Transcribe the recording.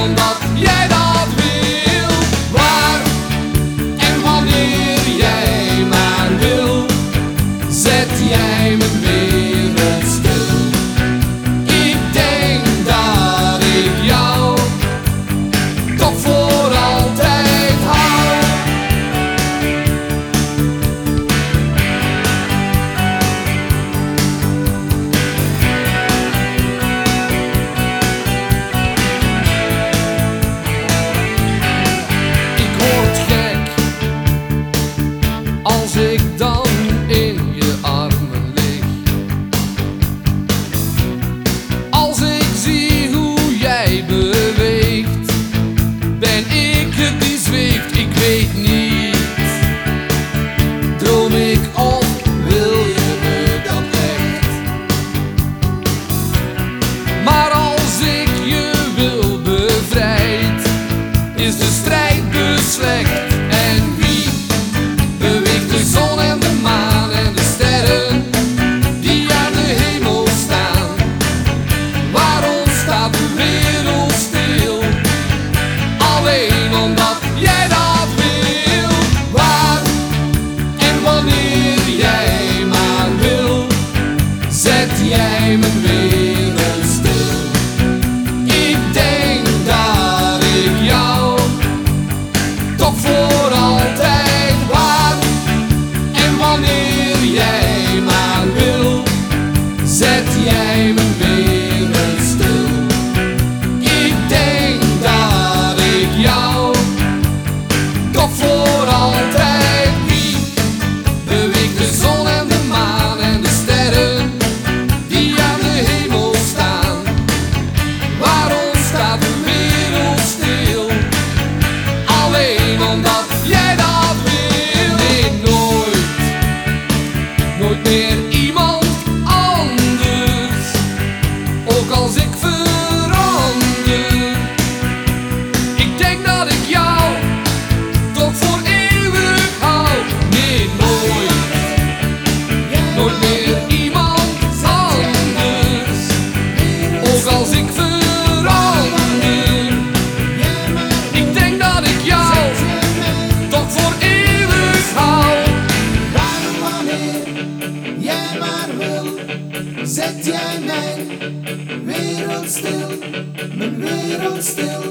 omdat jij dat wil. Waar en wanneer jij maar wil, zet jij mijn wereld stil. Ik denk dat ik jou toch voor altijd hou. Als ik dan in je armen lig, als ik zie hoe jij beweegt, ben ik het die zweeft. Ik weet niet, droom ik of wil je me dan echt? Maar als ik je wil bevrijd, is de strijd beslecht. En beweegt de zon en de maan en de sterren die aan de hemel staan? Waarom staat de wereld stil? Alleen omdat jij dat wil. Waar en wanneer jij maar wil, zet jij mijn wereld stil. Ik denk dat ik jou toch voor altijd. Wanneer jij maar wil, zet jij mijn wereld stil. Ik denk dat ik jou toch voor altijd lief. Beweegt de zon en de maan en de sterren die aan de hemel staan? Waarom staat de wereld stil? Alleen omdat jij dat wil. Nee, nooit meer iemand anders, ook als ik verander. Ik denk dat ik jou toch voor eeuwig hou. Nee, nooit meer iemand anders, ook als ik verander. Ik denk dat ik jou toch voor eeuwig hou. Jij maar wil, zet jij mijn wereld stil, mijn wereld stil.